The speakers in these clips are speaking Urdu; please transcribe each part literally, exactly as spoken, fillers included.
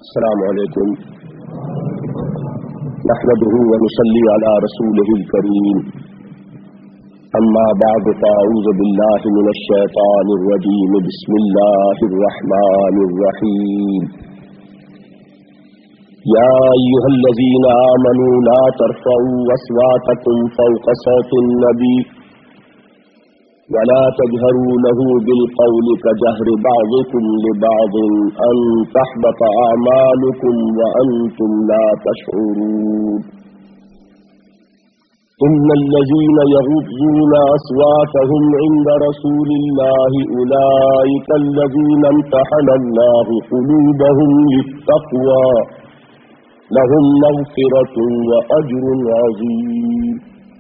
السلام علیکم نحمده ونصلي على رسوله الكريم اما بعد فاعوذ بالله من الشيطان الرجيم بسم الله الرحمن الرحيم يا ايها الذين آمنوا لا ترفعوا اصواتكم فوق صوت النبي ولا تجهروا له بالقول كجهر بعضكم لبعض أن تحبط أعمالكم وأنتم لا تشعرون إن الذين يغضون أصواتهم عند رسول الله أولئك الذين امتحن الله قلوبهم للتقوى لهم مغفرة وأجر عظيم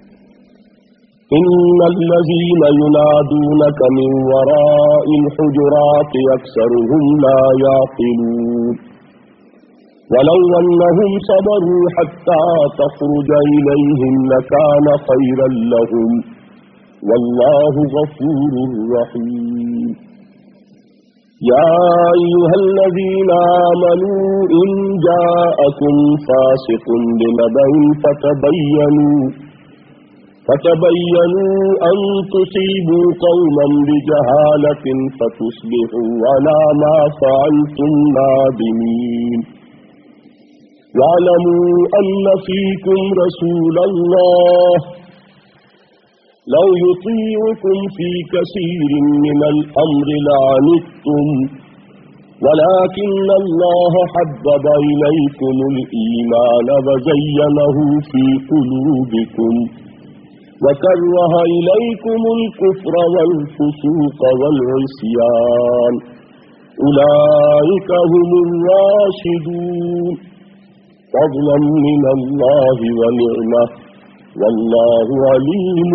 إن الذين ينادونك من وراء الحجرات أكثرهم لا يعقلون ولو أنهم صبروا حتى تخرج إليهم لكان خيرا لهم والله غفور رحيم يا أيها الذين آمنوا إن جاءكم فاسق بنبأ فتبينوا فتبينوا أن تصيبوا قوما بجهالة فتصبحوا على ما فعلتم نادمين واعلموا أن فيكم رسول الله لو يطيعكم في كثير من الأمر لعنتم ولكن الله حبب إليكم الإيمان وزينه في قلوبكم وكره إليكم الكفر والفسوق والعصيان أولئك هم الراشدون فضلا من الله ونعمة والله عليم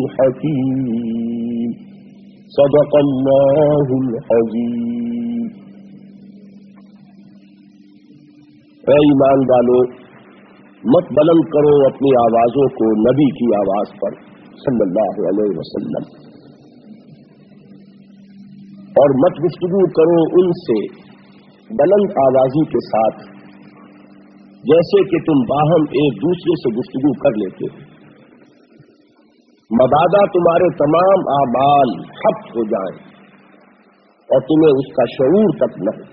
حكيم صدق الله العظيم. اے ایمان والو، مت بلند کرو اپنی آوازوں کو نبی کی آواز پر صلی اللہ علیہ وسلم، اور مت گفتگو کرو ان سے بلند آوازی کے ساتھ جیسے کہ تم باہم ایک دوسرے سے گفتگو کر لیتے ہو، مبادا تمہارے تمام اعمال حبس ہو جائیں اور تمہیں اس کا شعور تک نہ ہو.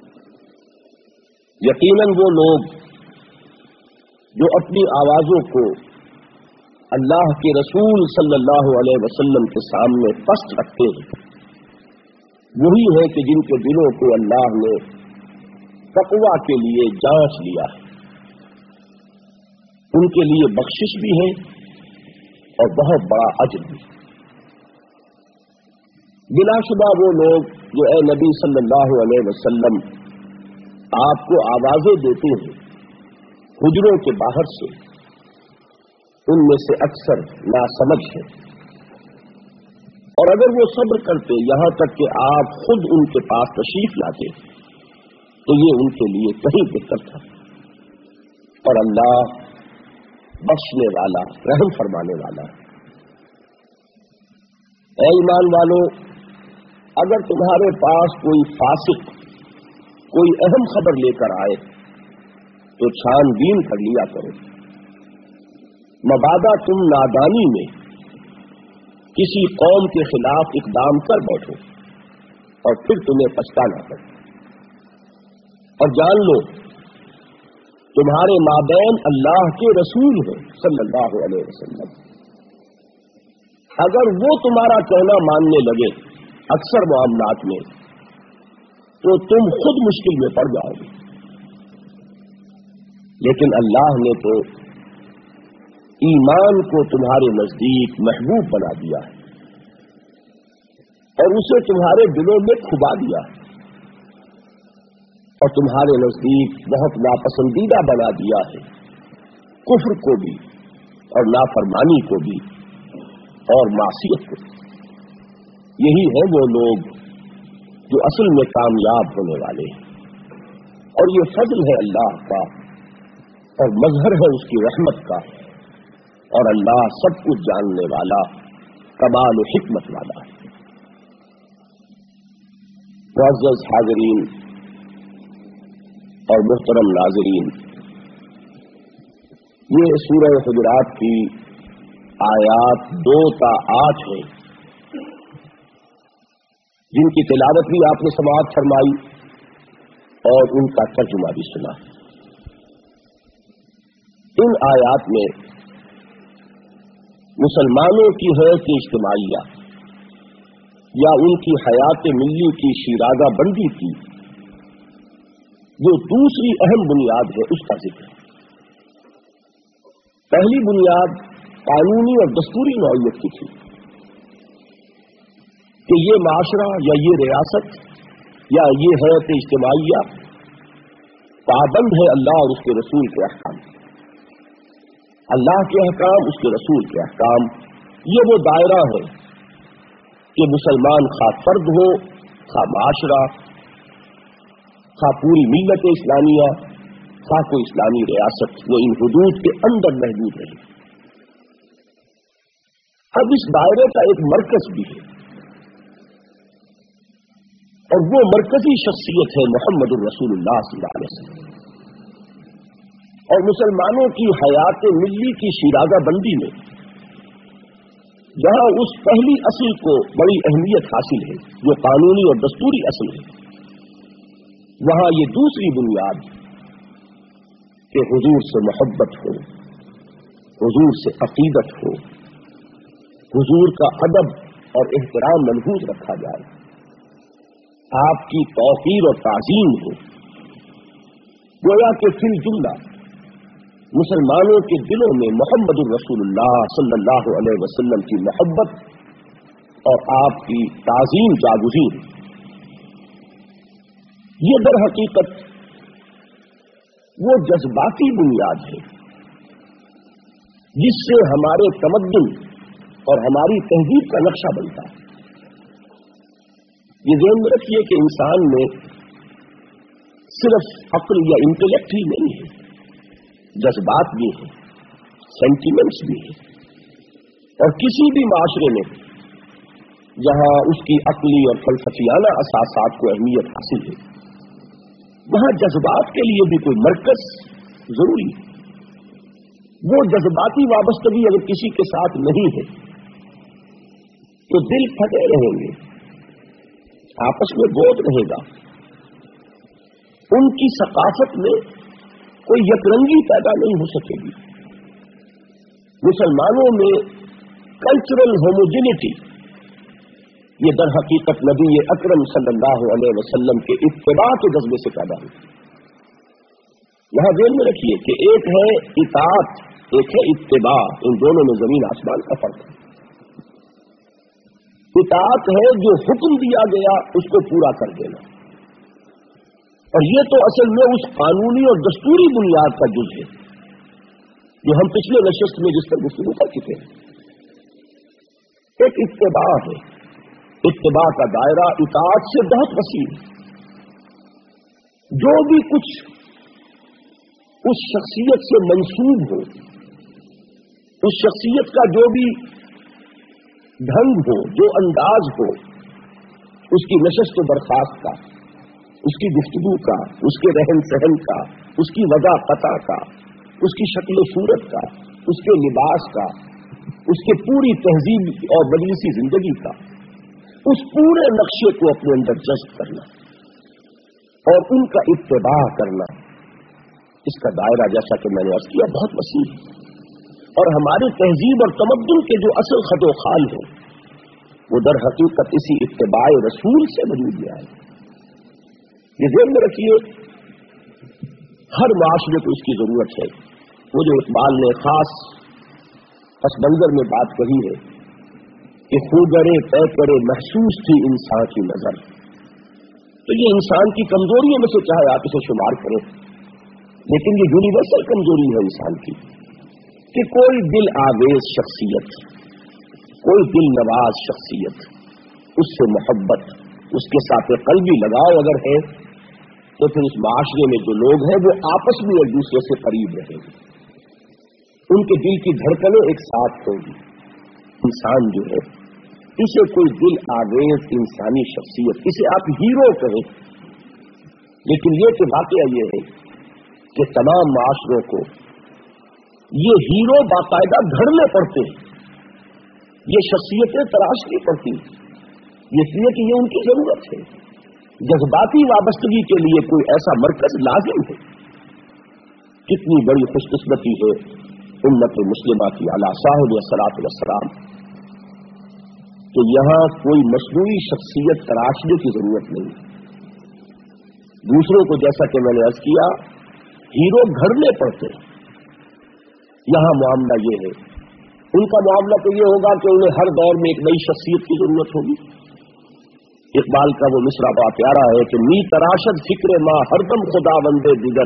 یقیناً وہ لوگ جو اپنی آوازوں کو اللہ کے رسول صلی اللہ علیہ وسلم کے سامنے پست رکھتے ہیں، وہی ہے کہ جن کے دلوں کو اللہ نے تقویٰ کے لیے جانچ لیا ہے. ان کے لیے بخشش بھی ہے اور بہت بڑا اجر بھی. بلا شبہ وہ لوگ جو اے نبی صلی اللہ علیہ وسلم آپ کو آوازیں دیتے ہیں حجروں کے باہر سے، ان میں سے اکثر ناسمجھ ہیں، اور اگر وہ صبر کرتے یہاں تک کہ آپ خود ان کے پاس تشریف لاتے تو یہ ان کے لیے کہیں بہتر تھا. اور اللہ بخشنے والا، رحم فرمانے والا. اے ایمان والو، اگر تمہارے پاس کوئی فاسق کوئی اہم خبر لے کر آئے تو چھان بین کر لیا کرو، مبادا تم نادانی میں کسی قوم کے خلاف اقدام کر بیٹھو اور پھر تمہیں پچھتانا پڑے. اور جان لو تمہارے مابین اللہ کے رسول ہیں صلی اللہ علیہ وسلم. اگر وہ تمہارا کہنا ماننے لگے اکثر معاملات میں تو تم خود مشکل میں پڑ جاؤ گے. لیکن اللہ نے تو ایمان کو تمہارے نزدیک محبوب بنا دیا ہے اور اسے تمہارے دلوں میں کھبا دیا ہے اور تمہارے نزدیک بہت ناپسندیدہ بنا دیا ہے، کفر کو بھی اور نافرمانی کو بھی اور معصیت کو. یہی ہے وہ لوگ جو اصل میں کامیاب ہونے والے ہیں، اور یہ فضل ہے اللہ کا اور مظہر ہے اس کی رحمت کا، اور اللہ سب کچھ جاننے والا، کمال و حکمت والا ہے. معزز حاضرین، اور محترم ناظرین، یہ سورہ حجرات کی آیات دو تا آٹھ ہیں، جن کی تلاوت بھی آپ نے سماعت فرمائی اور ان کا ترجمہ بھی سنا۔ ان آیات میں مسلمانوں کی حیات اجتماعیہ یا ان کی حیات ملی کی شیرازہ بندی کی جو دوسری اہم بنیاد ہے اس کا ذکر ہے۔ پہلی بنیاد قانونی اور دستوری نوعیت کی تھی کہ یہ معاشرہ یا یہ ریاست یا یہ حیات اجتماعیہ پابند ہے اللہ اور اس کے رسول کے احکام، اللہ کے احکام، اس کے رسول کے احکام۔ یہ وہ دائرہ ہے کہ مسلمان خواہ فرد ہو، خواہ معاشرہ، خواہ پوری ملت اسلامیہ، خواہ کوئی اسلامی ریاست، وہ ان حدود کے اندر محدود رہے۔ اب اس دائرے کا ایک مرکز بھی ہے اور وہ مرکزی شخصیت ہے محمد الرسول اللہ صلی اللہ علیہ وسلم۔ اور مسلمانوں کی حیات ملی کی شیرازہ بندی میں جہاں اس پہلی اصل کو بڑی اہمیت حاصل ہے جو قانونی اور دستوری اصل ہے، وہاں یہ دوسری بنیاد کہ حضور سے محبت ہو، حضور سے عقیدت ہو، حضور کا ادب اور احترام ملحوظ رکھا جائے، آپ کی توقیر اور تعظیم ہو۔ گویا کہ فی الجملہ مسلمانوں کے دلوں میں محمد الرسول اللہ صلی اللہ علیہ وسلم کی محبت اور آپ کی تعظیم جاگزین۔ یہ در حقیقت وہ جذباتی بنیاد ہے جس سے ہمارے تمدن اور ہماری تہذیب کا نقشہ بنتا ہے۔ یہ ذہن میں رکھیے کہ انسان میں صرف عقل یا انٹلیکٹ ہی نہیں ہے، جذبات بھی ہیں، سینٹیمنٹس بھی ہیں، اور کسی بھی معاشرے میں جہاں اس کی عقلی اور فلسفیانہ اساسات کو اہمیت حاصل ہے وہاں جذبات کے لیے بھی کوئی مرکز ضروری ہے۔ وہ جذباتی وابستگی اگر کسی کے ساتھ نہیں ہے تو دل پھٹے رہیں گے، آپس میں بوجھ رہے گا، ان کی ثقافت میں کوئی یکرنگی پیدا نہیں ہو سکے گی۔ مسلمانوں میں کلچرل ہوموجینٹی یہ در حقیقت نبی اکرم صلی اللہ علیہ وسلم کے اتباع کے جذبے سے پیدا ہوئی۔ یہاں ذہن میں رکھیے کہ ایک ہے اطاعت، ایک ہے اتباع، ان دونوں میں زمین آسمان کا فرق ہے۔ اطاعت ہے جو حکم دیا گیا اس کو پورا کر دینا، اور یہ تو اصل میں اس قانونی اور دستوری بنیاد کا جز ہے جو ہم پچھلے نشست میں جس پر گفتگو کر چکے ہیں۔ ایک اتباع ہے، اتباع کا دائرہ اطاعت سے بہت وسیع ہے۔ جو بھی کچھ اس شخصیت سے منسوب ہو، اس شخصیت کا جو بھی ڈھنگ ہو، جو انداز ہو، اس کی نشست و برخاست کا، اس کی گفتگو کا، اس کے رہن سہن کا، اس کی وضع قطع کا، اس کی شکل و صورت کا، اس کے لباس کا، اس کے پوری تہذیب اور مجلسی زندگی کا، اس پورے نقشے کو اپنے اندر جذب کرنا اور ان کا اتباع کرنا، اس کا دائرہ جیسا کہ میں نے عرض کیا بہت وسیع ہے۔ اور ہماری تہذیب اور تمدن کے جو اصل خط و خال ہیں وہ در حقیقت اسی اتباع رسول سے وجود میں آئے۔ یہ ذہن میں رکھیے ہر معاشرے کو اس کی ضرورت ہے۔ وہ جو اقبال نے خاص پس منظر میں بات کہی ہے کہ خوگرے طے کرے محسوس تھی انسان کی نظر، تو یہ انسان کی کمزوریوں میں سے چاہے آپ اسے شمار کریں، لیکن یہ یونیورسل کمزوری ہے انسان کی کہ کوئی دل آویز شخصیت، کوئی دل نواز شخصیت، اس سے محبت، اس کے ساتھ قلبی لگاؤ اگر ہے تو پھر اس معاشرے میں جو لوگ ہیں وہ آپس میں ایک دوسرے سے قریب رہیں گے، ان کے دل کی دھڑکنیں ایک ساتھ ہوگی۔ انسان جو ہے اسے کوئی دل آویز انسانی شخصیت، اسے آپ ہیرو کہیں، لیکن یہ کہ واقعہ یہ ہے کہ تمام معاشروں کو یہ ہیرو باقاعدہ گھڑنے پڑتے ہیں، یہ شخصیتیں تراشنی پڑتی، اس لیے کہ یہ ان کی ضرورت ہے۔ جذباتی وابستگی کے لیے کوئی ایسا مرکز لازم ہے۔ کتنی بڑی خوش قسمتی ہے امت مسلمہ کی علی صاحب الصلاۃ والسلام کہ یہاں کوئی مصنوعی شخصیت تراشنے کی ضرورت نہیں۔ دوسروں کو جیسا کہ میں نے عرض کیا ہیرو گھڑنے پڑتے، یہاں معاملہ یہ ہے، ان کا معاملہ تو یہ ہوگا کہ انہیں ہر دور میں ایک نئی شخصیت کی ضرورت ہوگی۔ اقبال کا وہ مصرع بڑا پیارا ہے کہ می تراشد فکر ماں ہر دم خدا بندے دیگر،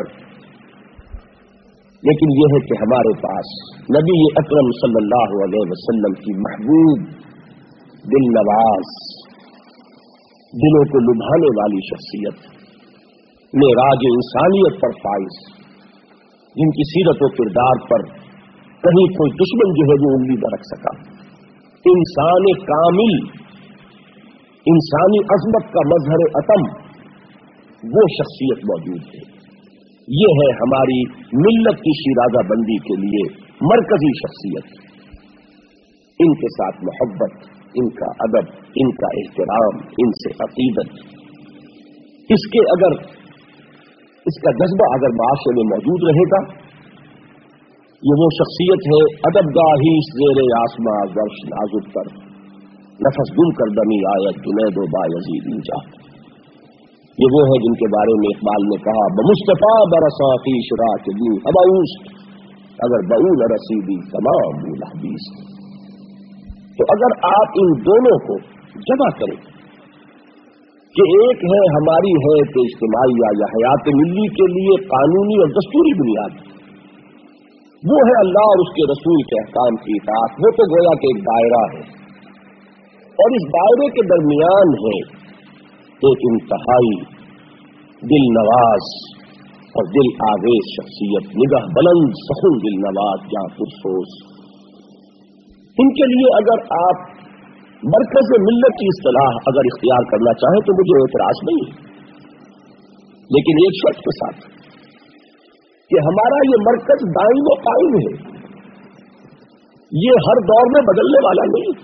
لیکن یہ ہے کہ ہمارے پاس نبی اکرم صلی اللہ علیہ وسلم کی محبوب دل نواز دلوں کو لبھانے والی شخصیت معراج انسانیت پر فائز، جن کی سیرت و کردار پر کہیں کوئی دشمن جو ہے وہ انگلی نہ رکھ سکا، انسان کامل، انسانی عظمت کا مظہر عتم، وہ شخصیت موجود ہے۔ یہ ہے ہماری ملت کی شیرازہ بندی کے لیے مرکزی شخصیت۔ ان کے ساتھ محبت، ان کا ادب، ان کا احترام، ان سے عقیدت، اس کے اگر اس کا جذبہ اگر معاشرے میں موجود رہے گا، یہ وہ شخصیت ہے ادب گاہی زیر آسماں ورش نازک پر نفس گم کر دمی آیت جنید و بایزید انجا۔ یہ وہ ہے جن کے بارے میں اقبال نے کہا بمصطفیٰ برسا خیش را کے دی ہباؤس اگر بؤول رسیدی تمام بول حدیث۔ تو اگر آپ ان دونوں کو جمع کریں کہ ایک ہے ہماری حیات اجتماعی یا حیات ملی کے لیے قانونی اور دستوری بنیاد، وہ ہے اللہ اور اس کے رسول کے احکام کی اطاعت، وہ تو گویا کہ ایک دائرہ ہے، اور اس دائرے کے درمیان ہے ایک انتہائی دل نواز اور دل آویز شخصیت، نگاہ بلند سخن دل نواز یا پرسوز۔ ان کے لیے اگر آپ مرکز ملت کی اصطلاح اگر اختیار کرنا چاہیں تو مجھے اعتراض نہیں ہے، لیکن ایک شرط کے ساتھ کہ ہمارا یہ مرکز دائم و قائم ہے، یہ ہر دور میں بدلنے والا نہیں،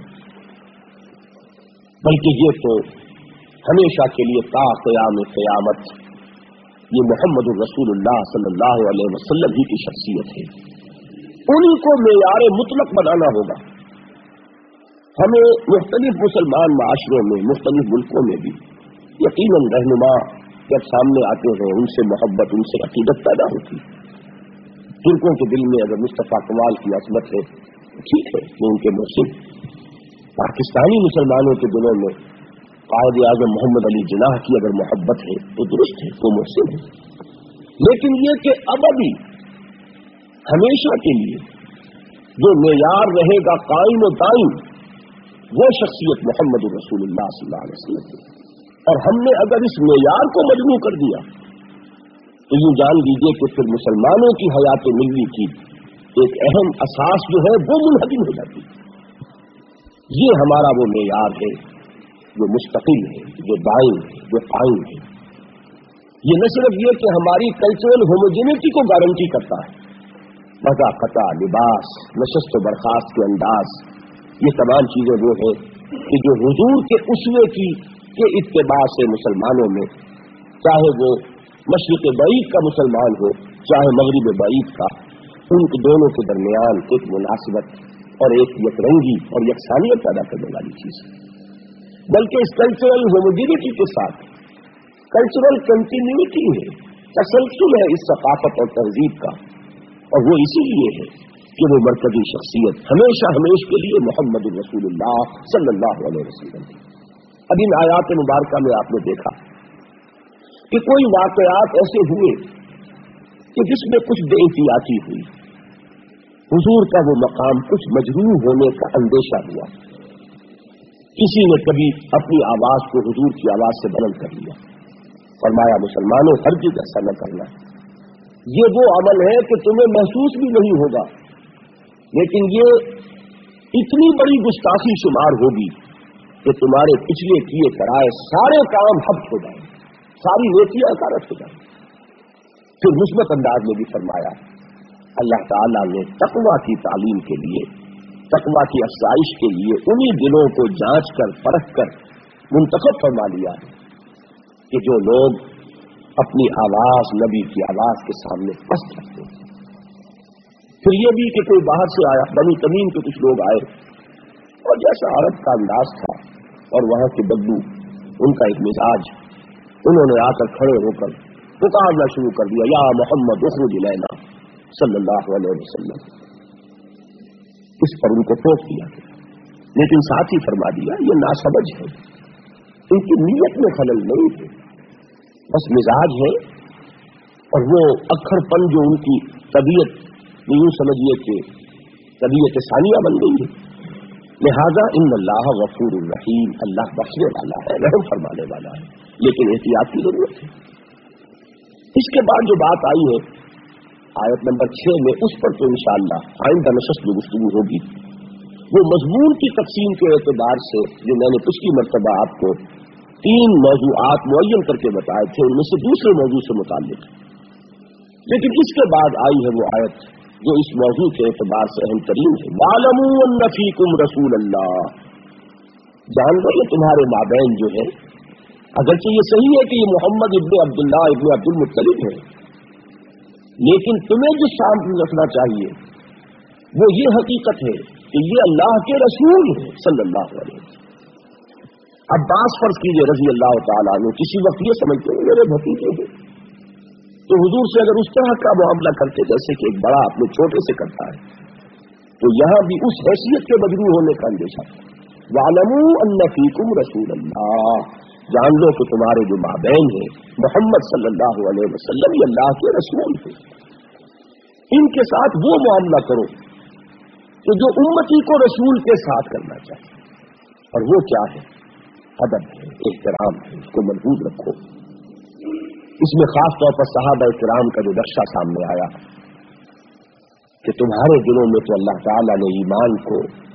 بلکہ یہ تو ہمیشہ کے لیے تا قیام قیامت یہ محمد الرسول اللہ صلی اللہ علیہ وسلم ہی کی شخصیت ہے، انہی کو معیار مطلق بنانا ہوگا۔ ہمیں مختلف مسلمان معاشروں میں، مختلف ملکوں میں بھی یقیناً رہنما جب سامنے آتے ہیں ان سے محبت، ان سے عقیدت پیدا ہوتی۔ ترکوں کے دل میں اگر مصطفیٰ کمال کی عظمت ہے ٹھیک ہے، وہ ان کے محسن۔ پاکستانی مسلمانوں کے دلوں میں قائد اعظم محمد علی جناح کی اگر محبت ہے تو درست ہے، تو محسن ہے، لیکن یہ کہ اب ابھی ہمیشہ کے لیے جو معیار رہے گا قائم و دائم وہ شخصیت محمد رسول اللہ صلی اللہ علیہ وسلم ہے، اور ہم نے اگر اس معیار کو مجموع کر دیا تو یوں جان لیجیے کہ پھر مسلمانوں کی حیات ملی کی ایک اہم اساس جو ہے وہ منہدم ہو جاتی ہے۔ یہ ہمارا وہ معیار ہے جو مستقل ہے، جو دائم ہے، جو قائم ہے۔ یہ نہ صرف یہ کہ ہماری کلچرل ہوموجینٹی کو گارنٹی کرتا ہے، مزہ قطع، لباس، نشست و برخاست کے انداز، یہ تمام چیزیں وہ ہیں کہ جو حضور کے اسوے کی کے اتباع سے مسلمانوں میں، چاہے وہ مشرق بعید کا مسلمان ہو چاہے مغرب بعید کا، ان دونوں کے درمیان ایک مناسبت اور ایک یک رنگی اور یکسانیت پیدا کرنے والی چیز ہے۔ بلکہ اس کلچرل ہوموجینٹی کے ساتھ کلچرل کنٹینیوٹی ہے، تسلسل ہے اس ثقافت اور تہذیب کا، اور وہ اسی لیے ہے کہ وہ مرکزی شخصیت ہمیشہ ہمیش کے لیے محمد رسول اللہ صلی اللہ علیہ وسلم ہے۔ اب ان آیات مبارکہ میں آپ نے دیکھا کہ کوئی واقعات ایسے ہوئے کہ جس میں کچھ بے احتیاطی ہوئی، حضور کا وہ مقام کچھ مجروح ہونے کا اندیشہ ہوا، کسی نے کبھی اپنی آواز کو حضور کی آواز سے بلند کر لیا، فرمایا مسلمانوں ہرگز ایسا نہ کرنا، یہ وہ عمل ہے کہ تمہیں محسوس بھی نہیں ہوگا، لیکن یہ اتنی بڑی گستاخی شمار ہوگی کہ تمہارے پچھلے کیے کرائے سارے کام حبس ہو جائیں، ساری نیکیاں اکارت ہو جائیں۔ پھر مثبت انداز میں بھی فرمایا اللہ تعالیٰ نے تقویٰ کی تعلیم کے لیے، تقویٰ کی افزائش کے لیے انہی دلوں کو جانچ کر پرکھ کر منتخب فرما لیا ہے کہ جو لوگ اپنی آواز نبی کی آواز کے سامنے پست رکھتے ہیں۔ پھر یہ بھی کہ کوئی باہر سے آیا، بنی تمیم کے کچھ لوگ آئے اور جیسا عرب کا انداز تھا اور وہاں کے بدو ان کا ایک مزاج، انہوں نے آ کر کھڑے ہو کر پکارنا شروع کر دیا، یا محمد اخرج الینا صلی اللہ علیہ وسلم۔ اس پر ان کو ٹوک دیا گیا، لیکن ساتھ ہی فرما دیا یہ ناسمجھ ہے، ان کی نیت میں خلل نہیں ہے، بس مزاج ہے اور وہ اکھڑ پن جو ان کی طبیعت یوں سمجھیے کہ طبیعت ثانیہ بن گئی ہے، لہذا ان اللہ غفور الرحیم، اللہ بخشنے والا ہے، رحم فرمانے والا ہے، لیکن احتیاط کی ضرورت ہے۔ اس کے بعد جو بات آئی ہے آیت نمبر چھ میں، اس پر تو انشاءاللہ آئندہ نشست میں گفتگو ہوگی۔ وہ مضمون کی تقسیم کے اعتبار سے جو میں نے پچھلی مرتبہ آپ کو تین موضوعات معین کر کے بتائے تھے، ان میں سے دوسرے موضوع سے متعلق، لیکن اس کے بعد آئی ہے وہ آیت جو اس موضوع کے اعتبار سے اہم ترین ہے، وَاعْلَمُوا أَنَّ فِيكُمْ رَسُولَ اللَّهِ، جان لو یہ تمہارے مابین جو ہے، اگرچہ یہ صحیح ہے کہ یہ محمد ابن عبداللہ ابن عبد المطلب ہے، لیکن تمہیں جو سامنے رکھنا چاہیے وہ یہ حقیقت ہے کہ یہ اللہ کے رسول ہے صلی اللہ علیہ وسلم۔ عباس فرض کیجئے رضی اللہ تعالیٰ عنہ کسی وقت یہ سمجھتے ہیں میرے بھتیجے ہیں، تو حضور سے اگر اس طرح کا معاملہ کرتے جیسے کہ ایک بڑا اپنے چھوٹے سے کرتا ہے، تو یہاں بھی اس حیثیت کے مجروح ہونے کا اندیشہ تھا۔ وَاعْلَمُوا أَنَّ فِيكُمْ رَسُولَ اللَّهِ، جان لو کہ تمہارے جو مابین ہیں محمد صلی اللہ علیہ وسلم یہ اللہ کے رسول ہیں، ان کے ساتھ وہ معاملہ کرو کہ جو امتی کو رسول کے ساتھ کرنا چاہیے، اور وہ کیا ہے؟ ادب ہے، احترام ہے، اس کو محفوظ رکھو۔ اس میں خاص طور پر صحابہ کرام کا جو نقشہ سامنے آیا کہ تمہارے دلوں میں تو اللہ تعالیٰ نے ایمان کو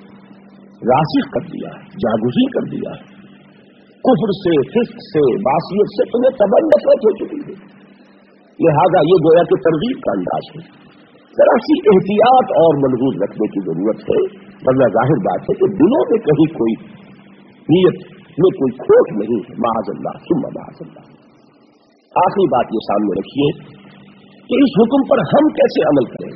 راسخ کر دیا ہے، جاگزی کر دیا ہے، کفر سے، فسق سے، معصیت سے تمہیں تمام نفرت ہو چکی ہے، لہذا یہ گویا کہ ترغیب کا انداز ہے، ذرا سی احتیاط اور محفوظ رکھنے کی ضرورت ہے، ورنہ ظاہر بات ہے کہ دلوں میں کہیں کوئی نیت میں کوئی کھوٹ نہیں ہے، معاذ اللہ ثم معاذ اللہ۔ آخری بات یہ سامنے رکھیے کہ اس حکم پر ہم کیسے عمل کریں۔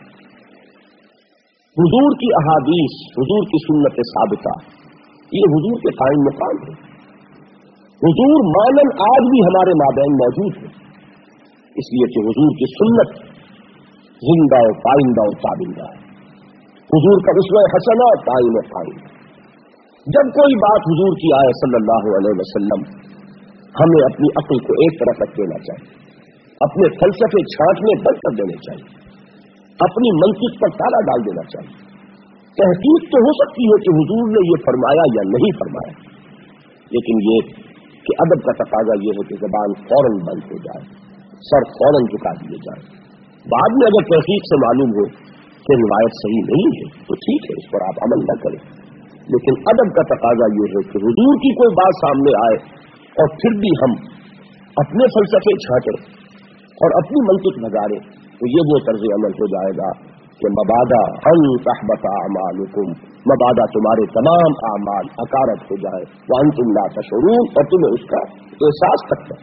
حضور کی احادیث، حضور کی سنت ثابتہ، یہ حضور کے قائم مقام ہے، حضور مانن آج بھی ہمارے مابین موجود ہے، اس لیے کہ حضور کی سنت زندہ و پائندہ و تابندہ ہے، حضور کا اسوہ حسنہ قائم و قائم۔ جب کوئی بات حضور کی آئے صلی اللہ علیہ وسلم، ہمیں اپنی عقل کو ایک طرف رکھ دینا چاہیے، اپنے فلسفے چھانٹنے بند کر دینے چاہیے، اپنی منطق پر تالا ڈال دینا چاہیے۔ تحقیق تو ہو سکتی ہے کہ حضور نے یہ فرمایا یا نہیں فرمایا، لیکن یہ کہ ادب کا تقاضا یہ ہے کہ زبان فوراً بند ہو جائے، سر فوراً جھکا دیے جائیں۔ بعد میں اگر تحقیق سے معلوم ہو کہ روایت صحیح نہیں ہے تو ٹھیک ہے، اس پر آپ عمل نہ کریں، لیکن ادب کا تقاضا یہ ہے کہ حضور کی کوئی بات سامنے آئے اور پھر بھی ہم اپنے فلسفے چھانٹیں اور اپنی منطق نگاریں، تو یہ وہ طرز عمل ہو جائے گا کہ مبادا ان تحبط اعمالکم، مبادا تمہارے تمام اعمال اکارت ہو جائے، وانتم لا تشعرون، اور تمہیں اس کا احساس تک ہے۔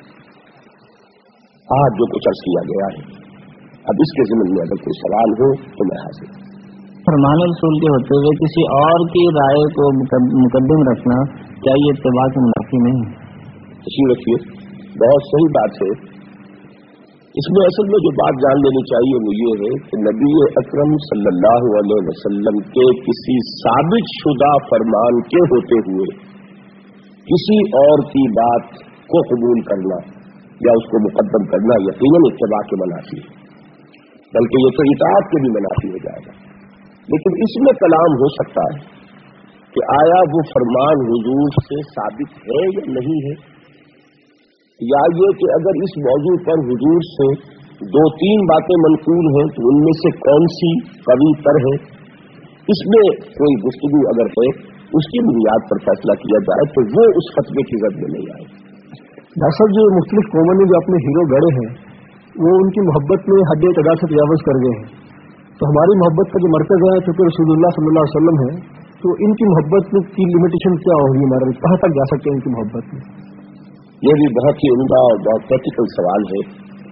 آج جو کچھ عرض کیا گیا ہے، اب اس کے ضمن میں اگر کوئی سوال ہو تو میں حاضر ہوں۔ فرمان رسول کے ہوتے ہوئے کسی اور کی رائے کو مقدم رکھنا کیا یہ اتباع سے منافی نہیں ہے؟ تشریف رکھیے، بہت صحیح بات ہے۔ اس میں اصل میں جو بات جان لینی چاہیے وہ یہ ہے کہ نبی اکرم صلی اللہ علیہ وسلم کے کسی ثابت شدہ فرمان کے ہوتے ہوئے کسی اور کی بات کو قبول کرنا یا اس کو مقدم کرنا یقیناً اتباع کے منافی ہے، بلکہ یہ تو اطاعت کے بھی منافی ہو جائے گا۔ لیکن اس میں کلام ہو سکتا ہے کہ آیا وہ فرمان حضور سے ثابت ہے یا نہیں ہے، یا یہ کہ اگر اس موضوع پر حضور سے دو تین باتیں منقول ہیں تو ان میں سے کون سی قوی تر ہے، اس میں کوئی گفتگو اگر ہے اس کی بنیاد پر فیصلہ کیا جائے تو وہ اس فتوے کی زد میں نہیں آئے۔ ڈاکٹر صاحب جو مختلف قوموں نے جو اپنے ہیرو گڑے ہیں وہ ان کی محبت میں حد اعتدال سے تجاوز کر گئے ہیں. تو ہماری محبت کا جو مرکز ہے چونکہ رسول اللہ صلی اللہ علیہ وسلم ہے، تو ان کی محبت کی لمیٹیشن کیا ہوگی ہمارے، کہاں تک جا سکتے ہیں ان کی محبت میں؟ یہ بھی بہت ہی عمدہ اور بہت پریکٹیکل سوال ہے.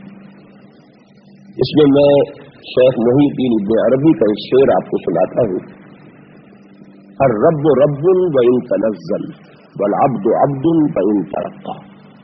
اس میں میں شیخ محی الدین ابن عربی کا ایک شعر آپ کو سناتا ہوں. الرب رب وإن تنزل والعبد عبد وإن ترقى.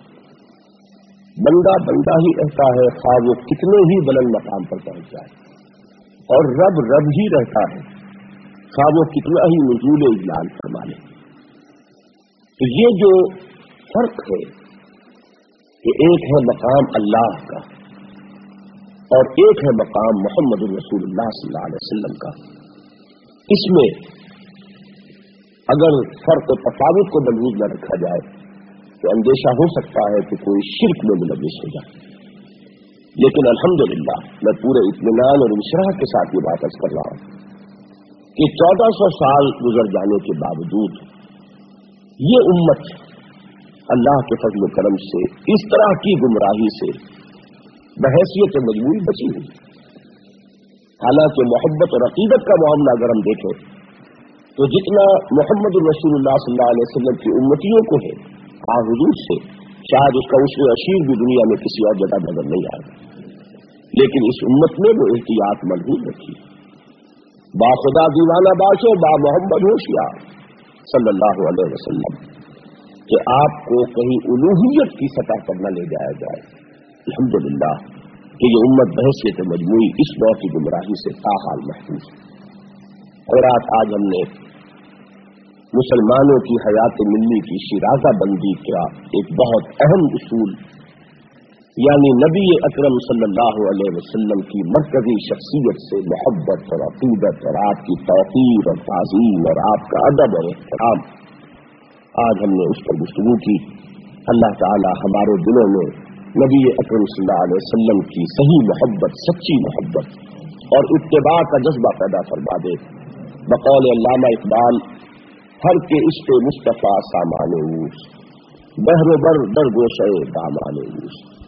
بندہ بندہ ہی رہتا ہے خواہ وہ کتنے ہی بلند مقام پر پہنچ جائے، اور رب رب ہی رہتا ہے خواہ وہ کتنا ہی نزول اجلال فرما لے. تو یہ جو فرق ہے کہ ایک ہے مقام اللہ کا اور ایک ہے مقام محمد رسول اللہ صلی اللہ علیہ وسلم کا، اس میں اگر فرق و تفاوت کو ملحوظ نہ رکھا جائے تو اندیشہ ہو سکتا ہے کہ کوئی شرک میں ملوث ہو جائے. لیکن الحمدللہ میں پورے اطمینان اور انشراح کے ساتھ یہ بات عرض کر رہا ہوں کہ چودہ سو سال گزر جانے کے باوجود یہ امت اللہ کے فضل و کرم سے اس طرح کی گمراہی سے بحیثیت مجموعی بچی ہوئی. حالانکہ محبت اور عقیدت کا معاملہ اگر ہم دیکھیں تو جتنا محمد الرسول اللہ صلی اللہ علیہ وسلم کی امتیوں کو ہے آ حضور سے شاید اس کا عشر عشیر بھی دنیا میں کسی اور جگہ نظر نہیں آئے. لیکن اس امت میں وہ احتیاط ملحوظ رکھی. با خدا دیوانہ باشو با محمد ہوشیار صلی اللہ علیہ وسلم کہ آپ کو کہیں الوہیت کی سطح پر نہ لے جایا جائے. الحمدللہ کہ یہ امت بحیثیت مجموعی اس نوع کی گمراہی سے تاحال محفوظ ہے. اور آج ہم نے مسلمانوں کی حیات ملی کی شیرازہ بندی کا ایک بہت اہم اصول، یعنی نبی اکرم صلی اللہ علیہ وسلم کی مرکزی شخصیت سے محبت اور عقیدت اور آپ کی توقیر اور تعظیم اور آپ کا ادب اور احترام، آج ہم نے اس پر گفتگو کی. اللہ تعالی ہمارے دلوں میں نبی اکرم صلی اللہ علیہ وسلم کی صحیح محبت، سچی محبت اور اتباع کا جذبہ پیدا فرما دے. بقول علامہ اقبال، ہر کے عشق مصطفیٰ سامان اوس، بہر و بر در گوشے دامان اوس.